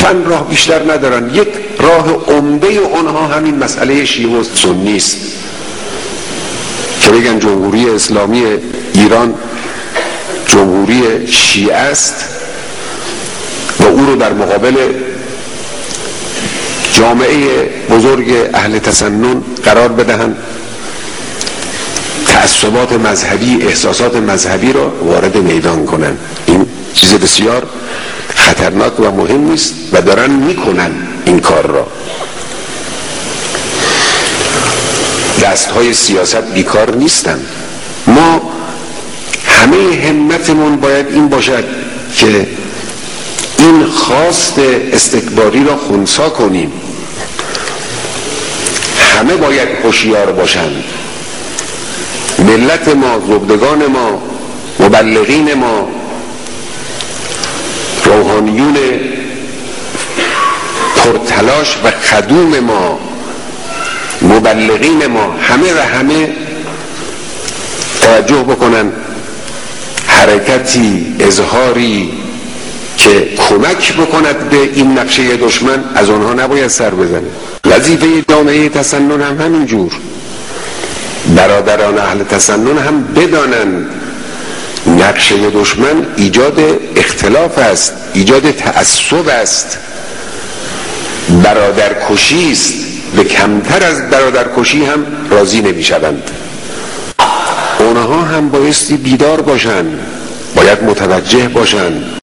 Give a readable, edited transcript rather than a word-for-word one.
چند راه بیشتر ندارن. یک راه عمده اونها همین مسئله شیعه و سنی است که بگن جمهوری اسلامی ایران جمهوری شیعه است و او رو در مقابل جامعه بزرگ اهل تسنن قرار بدهند، تعصبات مذهبی، احساسات مذهبی را وارد میدان کنند. این چیز بسیار خطرناک و مهم نیست و دارن میکنن این کار را. دستهای سیاست بیکار نیستن. ما همه همتمون باید این باشد که این خواست استکباری را خنثی کنیم. همه باید هوشیار باشند. ملت ما، زبدگان ما، مبلغین ما، روحانیون پرتلاش و خدوم ما، مبلغین ما، همه و همه توجه بکنن حرکتی، اظهاری که کمک بکند به این نقشه دشمن از آنها نباید سر بزنه. وظیفه جامعه تسنن هم همینجور. برادران اهل تسنن هم بدانند نقشه دشمن ایجاد اختلاف است، ایجاد تعصب است، برادرکشی است. به کمتر از برادرکشی هم راضی نمی شوند. اونها هم بایستی بیدار باشند، باید متوجه باشند.